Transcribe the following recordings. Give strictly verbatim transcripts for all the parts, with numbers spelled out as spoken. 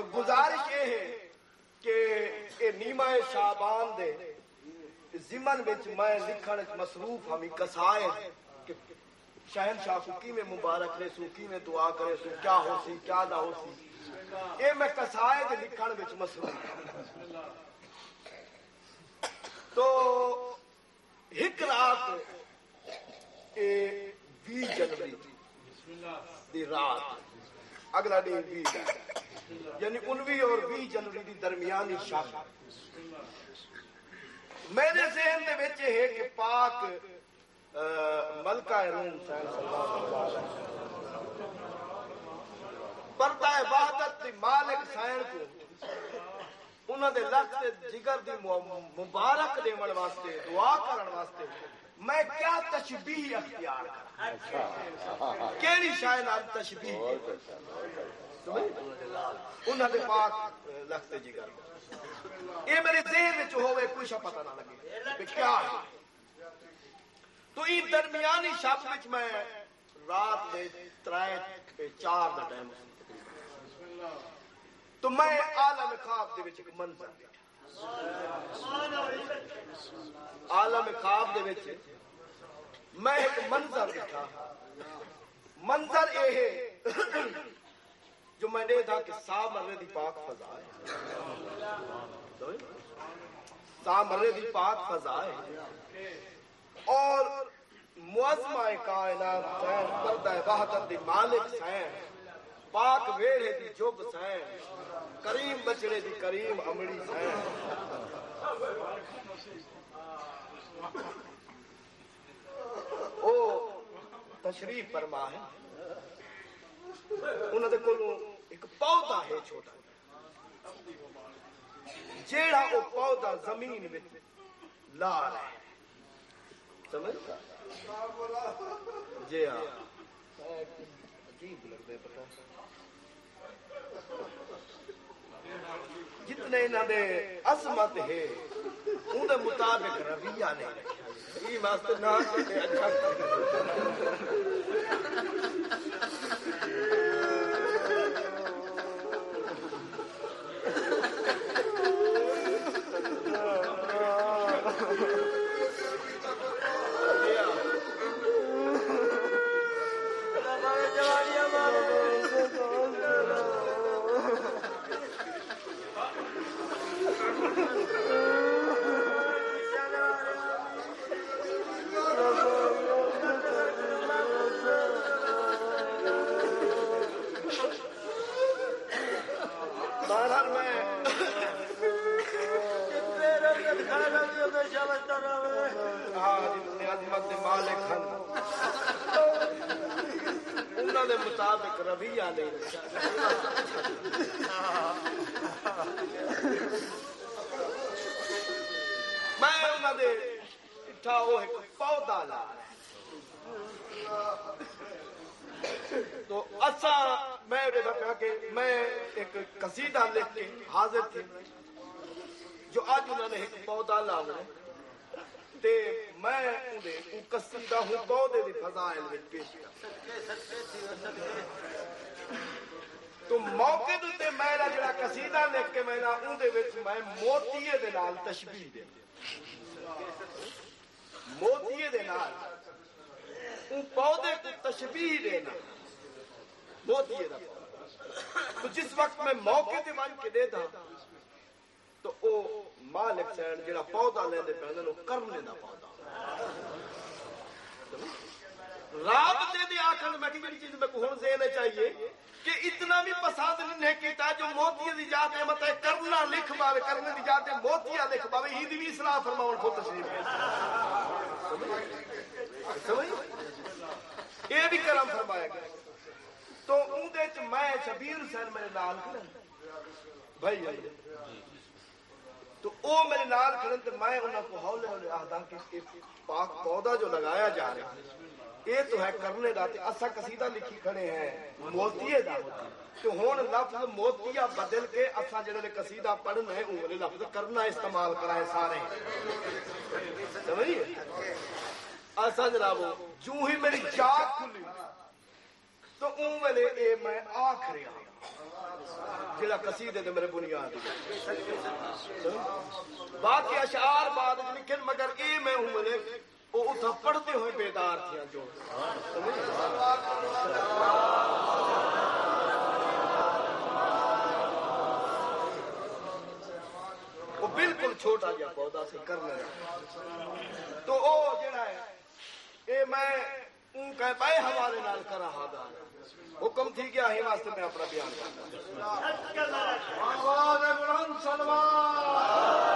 تو گزارش یہ ہے کہ اے نیمہ شعبان دے زمن وچ میں لکھن مصروف ہمی قصائد کہ شہنشاہ کو کی میں مبارک رہے سو کی میں دعا کرے سو کیا ہو سی کیا نہ ہو سی اے میں قصائد لکھن وچ مصروف تو ایک رات اے بیس جنوری دی رات اگلا دن بیس یعنی انوی اور بیس جنوری دی درمیانی شب میرے ذہن دے وچ ہے کہ پاک ملکہ روم صلی اللہ علیہ وسلم پردہ وحدت دی مالک سائن کو انہوں دے لخت جگر دی مبارک دیون واسطے دعا کرن واسطے میں کیا تشبیہ اختیار کروں کیڑی شاید نال تشبیہ انہوں دے پاک لخت جگر یہ میرے ذہن وچ ہوئے کچھ پتہ نہ لگے کہ کیا ہے تو یہ درمیانی شب وچ میں رات دے ترائے چار دا ٹائم تو میں عالم خواب دے وچ ایک منظر دیکھا عالم خواب دے وچ میں ایک منظر دیکھا منظر اے ہے جو میں نے تھا کہ سا مرے دی پاک فضا ہے سا مرے دی پاک فضا ہے اور معظمہ کائنات سین پردہ وحدت دی مالک سین پاک ویڑے دی جب سین کریم بچڑے دی کریم امڑی سین او تشریف فرما ہے انہوں نے کولوں ایک پودا ہے چھوٹا جیڑا او پودا زمین میں لال ہے سمجھ جی ہاں عجیب لگ رہے پتا جتنے انہوں نے عظمت ہے ان دے مطابق رویہ نہیں رکھا یہ واسطے نہ اچھا مطابق رویہ نہیں میں انہوں نے اٹھا وہ ایک پودا لا تو اچھا میں کہا کہ میں ایک قصیدہ لکھ کے حاضر تھی جو آج انہوں نے ایک پودا لا تے میں انہیں قصیدہ ہوں پودے دی فضائل میں پیش کیا تو موقع دوتے میرا جڑا قصیدہ لکھ کے میں اندے وچ میں موتیے دے نال تشبیہ دے موتیے دے نال ان پودے کو تشبیہ دینا موتیے دا تو جس وقت میں موقع تے ون کے دے دا تو او مالک سین جڑا پودا لیندے پہندے نو کرنے دا پودا رابطے دے آکھن میں کیڑی چیز میں کو ہن ذہن چاہیے کہ اتنا بھی پسند نہیں کیتا جو موتیاں دی جاتے مت کرنا لکھ باوے کرنے دی جاتے موتیاں لکھ باوے ہی دی اصلاح فرماون خود تشریف ہے سمجھ یہ بھی کرم فرمایا گیا تو اون دے وچ میں شبیر حسین میرے نال کھڑا بھائی تو او میرے نال کھڑن تے میں انہاں کو ہولے ہولے آہدا کہ پاک پودا جو لگایا جا رہا ہے یہ تو ہے کرنے دا تے اسا قصیدہ لکھی کھڑے ہیں موتیے دا تو ہن لفظ موتیا بدل کے اسا جڑے قصیدہ پڑھنا ہے وہ لفظ کرنا استعمال کرائے سارے سمجھیے اسا جناب جو ہی میری جاگ کھلی تو اون ویلے اے میں آکھ رہا جڑا قصیدے تے میرے بنیاد باقی اشعار بعد لکھن مگر اے میں ہوں نے وہ اتھا پڑھتے ہوئے بیدار تھے جو وہ بالکل چھوٹا گیا پودا سے کرنے رہا تو او جڑا ہے اے میں ان کا پائے حوالے نال کر رہا دا حکم تھی گیا ہی واسطے میں اپنا بیان کرتا آواز بلند سلوات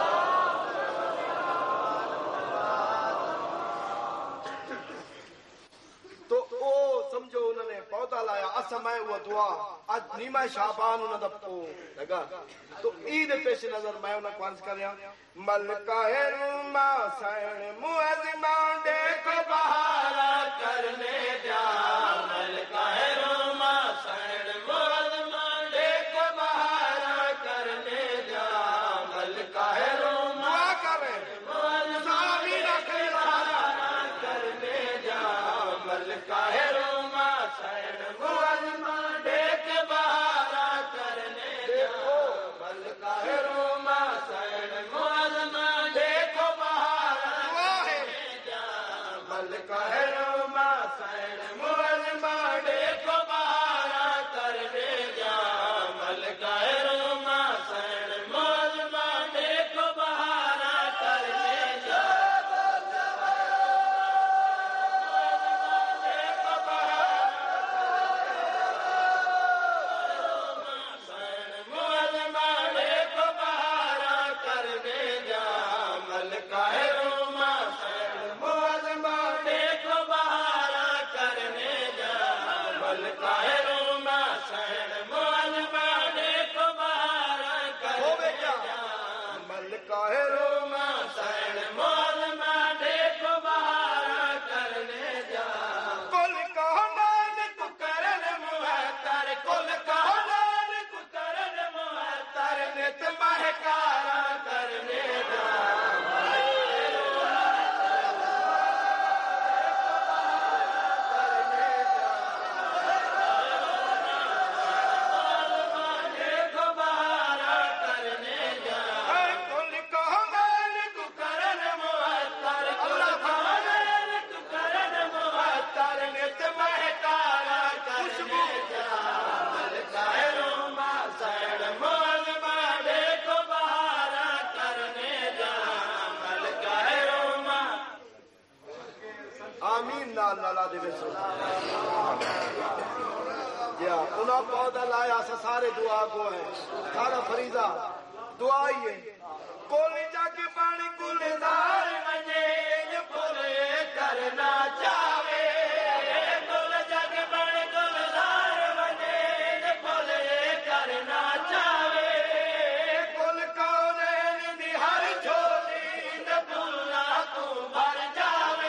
تو او سمجھو انہوں نے پودا لایا اسمائے وہ دعا آج نیمہ شعبان انہوں نے دپو لگا تو عید پیش نظر میں انہوں نے کونس کر رہا ملکہ روما سین معظمان دیکھو بہارا کرنے جا ملکہ روما سین معظمان دیکھو بہارا کرنے جا ملکہ روما دعا کریں سامی رکھے بہارا کرنے جا ملکہ روما سین معظمان دیکھو بہارا کرنے جا ملکہ روما سین انہاں پودا لایا سا سارے دعا کو ہے سارا فریضہ دعا ہی ہے کولی جگ پانی گلزار مجھے پورے کرنا چاہے کل جگ پانی گلزار مجھے پورے کرنا چاہے کل کونین دی ہر جھولی دے پھلا تو بھر جاوے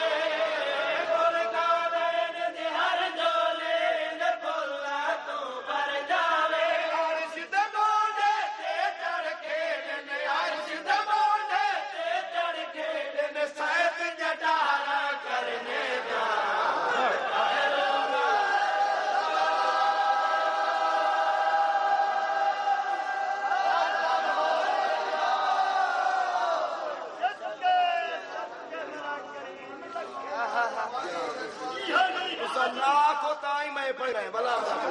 کل کونین دی ہر جھولی دے پھلا تو بھر جاوے عرش دے موڈے تے چڑھ کے نے عرش دے موڈے تے چڑھ کے نے سائت جٹارا کرنے جا لاکھ ہوتا ہی میں پڑھ رہے ہیں بلا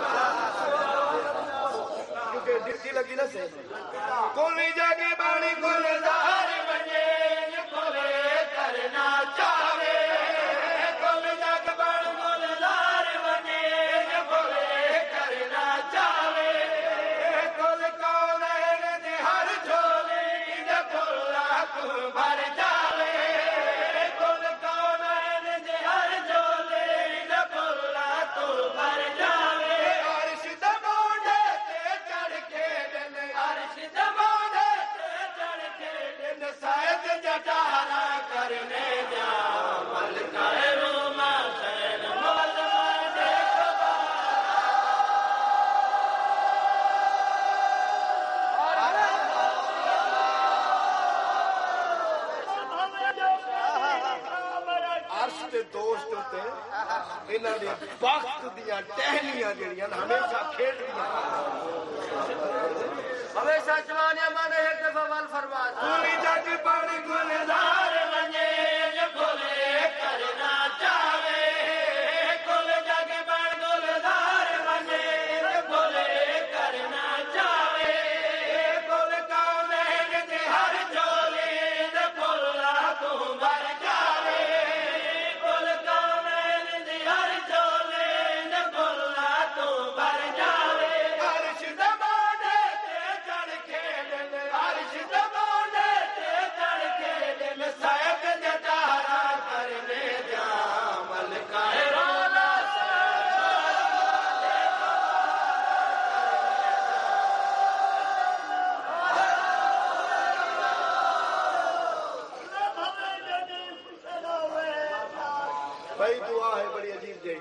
کیونکہ ڈیوٹی لگی نا سے کولی جگہ بانی گلزار بنے کھولے کرنا چاہے کل جگ بن گلزار بنے کھولے کرنا چاہے کل کونین دی ہر جھولی دے پھلا تو بھر جاوے کل کونین دی ہر جھولی دے پھلا تو بھر جاوے عرش دے موڈے تے چڑھ کے دن عرش دے موڈے تے چڑھ کے دن سائد جٹارا کرنے جا ملکہ روما سین معظمان دیکھو عرش دے دوست تے انہاں دے وقت دیاں ٹہنیاں جڑیاں ہمیشہ کھیڈ دیاں جوانیاں مانے ہے کہ فوال فرمان پوری جگ بن گلزار بنے بولے کرنا چاہے کل جگ بن گلزار بنے بولے کرنا چاہے گل کونین دی ہر جولی بولا تو بھر جاوے کل کونین دی ہر جولی بولا تو بھر جاوے عرش دبانے تے چڑھ کے دل عرش دبانے تے چڑھ کے دل سائق جٹارا کرنے جا ملکہ رولا بھائی دعا ہے بڑی عجیب جی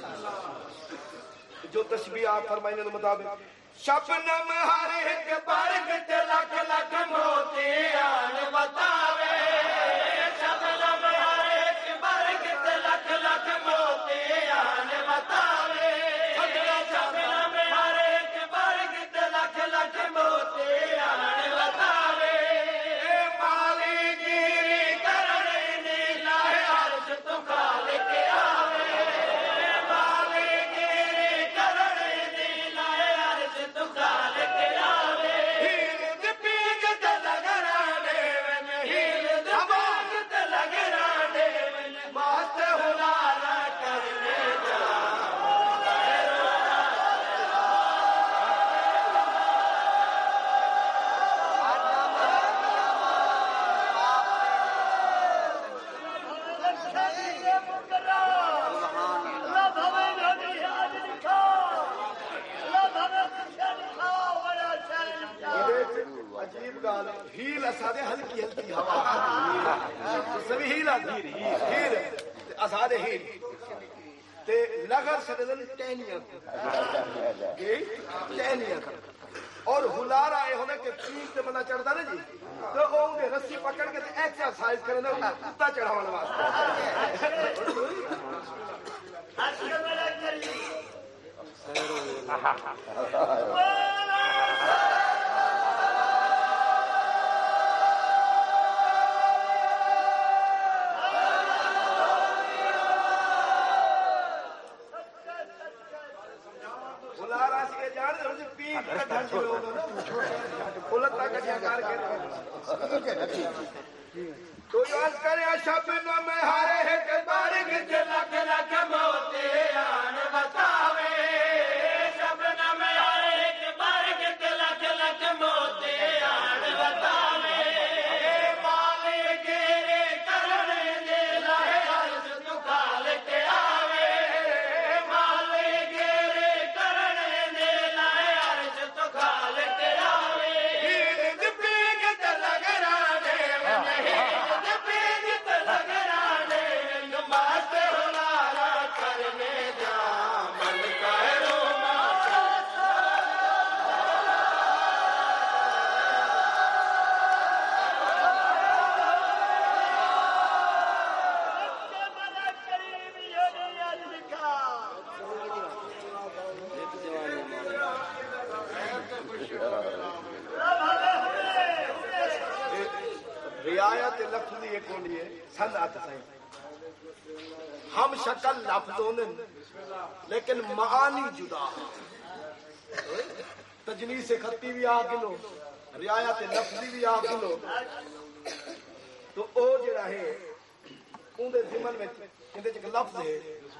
جو تشبیہات فرمائنے کے مطابق شبنم ہر ایک برگ تے لکھ لکھ موتی آن بتاوے شبنم ہر ایک برگ تے لکھ لکھ موتی آن بتاوے شبنم ہر ایک برگ تے لکھ لکھ موتی آن بتاوے مالی گیری کرنے دی لائے عرش تو خالق آوے مالی گیری کرنے دی لائے عرش تو خالق آوے ہیل دی پیگ تے لگرانے ون ہیل دباغ تے لگرانے ون واسطے ہلارا کرنے جا عجیب گال ہیل اسادے ہلکی ہلکی ہوا سبھی ہیل آتی ہیل اسادے ہیل تے لگر سدن ٹینیاں ٹینیاں اور ہلارا اے ہونا کہ پیٹ تے بندہ چڑھدا نا جی تو او دے رسی پکڑ کے تے ایکسرسائز کرنا کتا چڑھاون واسطے ہلارا سی جان دے پیٹ تے ڈھل کے لوگ الٹا کٹیا کر کے تو یاد کرے شبنم ہر ایک برگ تے لکھ لکھ موتی آن بتاوے شبنم ہر ایک برگ تے لکھ لکھ موتی آن بتاوے مالی گیری کرنے دے لائے عرش تو خالق آوے مالی گیری کرنے دے لائے عرش تو خالق آوے ہیل دی پیگ تے لگرانے ون ہیل تے پیگ تے لگرانے ون واسطے ہلارا کرنے جا ملکہ روما رعایت لفظی ایک ہونی ہے صنعت سائیں ہم شکل لفظوں نے لیکن معانی جدا تجنیس خطی بھی آ گلو رعایت لفظی بھی آ گلو تو او جڑا ہے اون دے ضمن میں اندے ایک لفظ ہے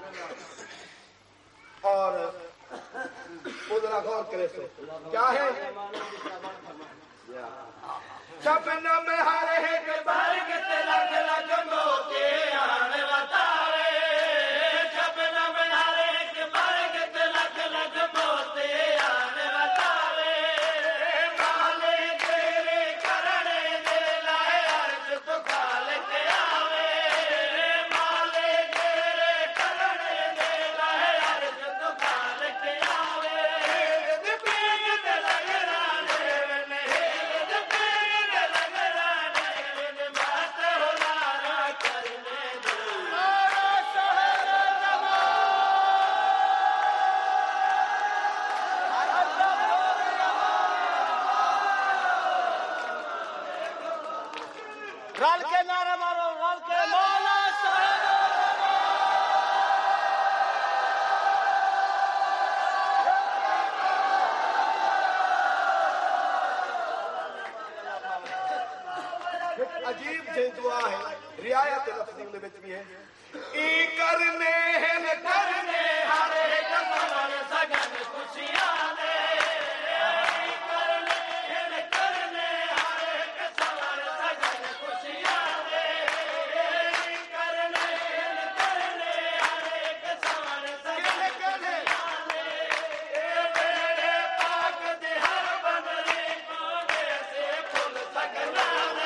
اور او ذرا غور کرے سو کیا ہے شبنم ہر ایک برگ تے لکھ لکھ موتی آن بتاوے شبنم ہر ایک برگ تے لکھ لکھ موتی آن بتاوے مالی گیری کرنے دے لائے عرش تو خالق آوے مالی گیری کرنے دے لائے عرش تو خالق آوے ہیل دی پیگ تے لگرانے ون ہیل دی پیگ تے لگرانے ون واسطے ہلارا کرنے رل کے نعرہ مارو رل کے مولا صاحب عجیب جی دعا ہے رعایت لفظی دے وچ بھی ہے ای کرنے ہیں کرنے ہر ایک سمن سگن خوشیاں دے ای کرنے ہیں کرنے ہر ایک سمن سگن خوشیاں دے ای کرنے ہیں کرنے ہر ایک سمن سگن خوشیاں دے اے میرے پاک دے ہر بندے کو جیسے پھول سگنا دے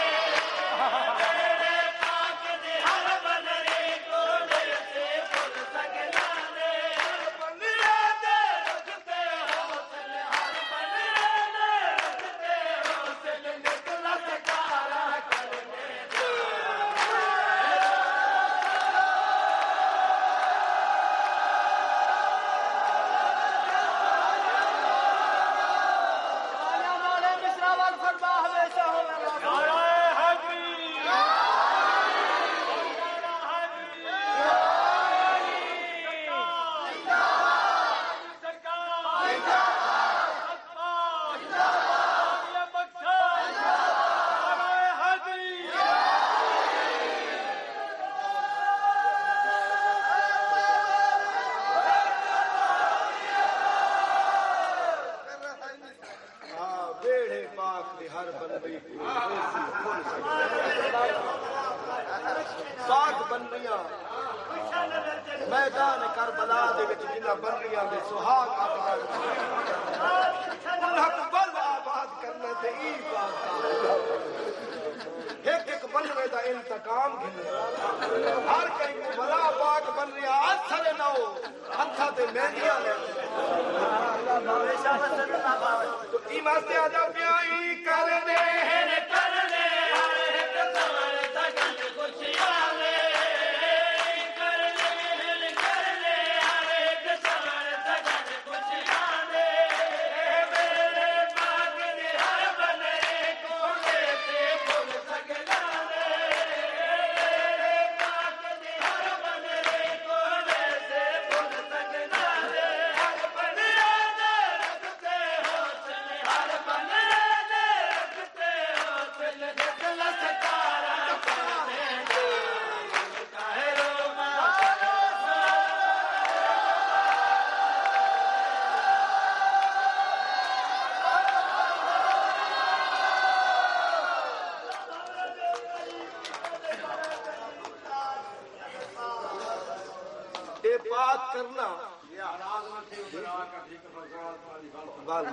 پاک بنیاں میدان کربلا دے وچ جنہاں بنیاں دے سہاگ آباد انہاں کو بل آباد کرنے تے ای پاک ایک ایک بنوے دا انتقام گھنے ہر کہیں کو بلا پاک بن رہا اثر نہ ہو ہتھاں تے مہندیاں لے تو ای واسطے آ جا پیا ای کرنے ہیں کرنے ہر ایک سمن سگن خوشیاں دے ای کرنے ہیں کرنے ہر ایک سمن سگن خوشیاں دے میرے پاک دے ہر بندے کو جیسے پھول سگنا دے میرے پاک دے ہر بندے کو جیسے پھول سگنا دے ہر بندے دے رکھتے حوصلے ہر بندے دے رکھتے حوصلے دل ستارہ کرنے دے کہے رو مولا اے بات کرنا بال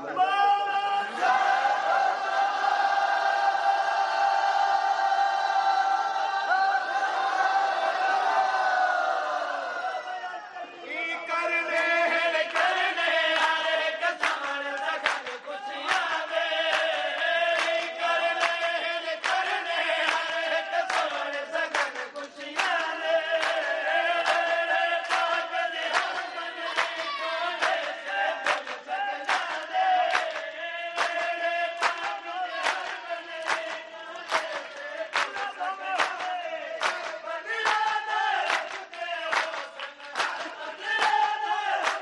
ای کرنے ہیں کرنے ہر ایک سمن سگن خوشیاں دے ای کرنے ہیں کرنے ہر ایک سمن سگن خوشیاں دے میرے پاک دے ہر بندے کو جیسے پھول سگنا دے میرے پاک دے ہر بندے کو جیسے پھول سگنا دے بندے دے رکھتے حوصلے ہر بندے دے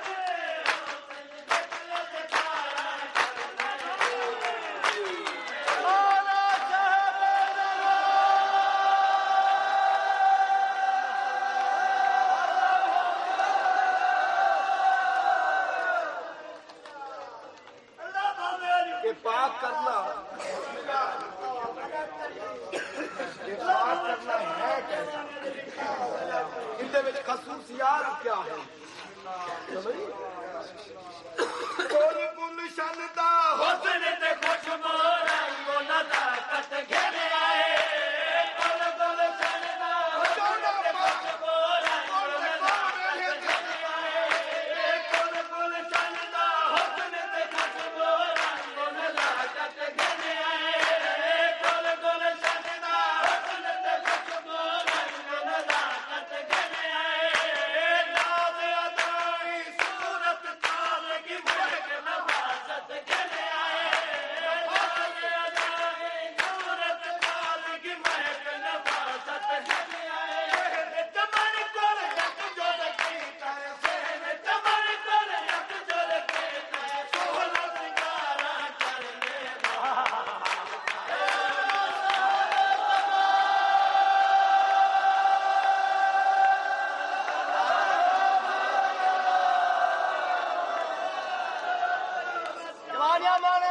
رکھتے حوصلے دل ستارہ کرنے دے مولا یہ پاک کرنا یہ پاک کرنا ہے کیسا ان دے وچ خصوصیات کیا ہے کوئی گلشن دا حسن تے خوشبو رنگ و نزاکت گھنے آئے گل گل شن دا حسن تے خوشبو رنگ و نزاکت گھنے آئے گل گل شن دا حسن تے خوشبو رنگ و نزاکت گھنے آئے گل گل شن دا حسن تے خوشبو رنگ و نزاکت گھنے آئے ناز ادائی صورت تازگی مہک نفاست گھنے آئے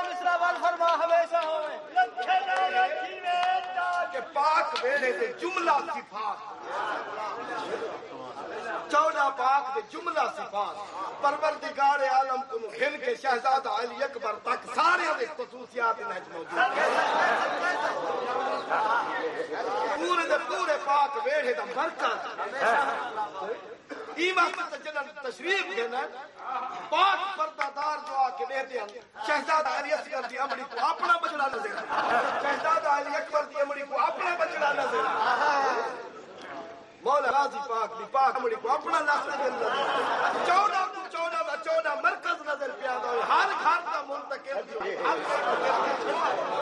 سراول فرما ہمیشہ ہوئے لکھے نارے تھیوے تاج کہ پاک ویلے دے جملہ صفات چودہ پاک دے جملہ صفات پروردگار عالم کو گھن کے شہزادہ علی اکبر تک سارے دے خصوصیات انہیں موجود ہیں پورے دے پورے پاک ویڑے دا مرکز ایمان سے جنن تشریف دینا پاک پردادار جو آکے لیتے ہیں شہزادہ علی اصغر دی امڑی کو اپنا بچڑا نظر شہزادہ علی اکبر دی امڑی کو اپنا بچڑا نظر مولا راضی پاک دی پاک امڑی کو اپنا نظر نظر چودہ کو چودہ دا چودہ مرکز نظر پیادا ہر گھر کا منتقل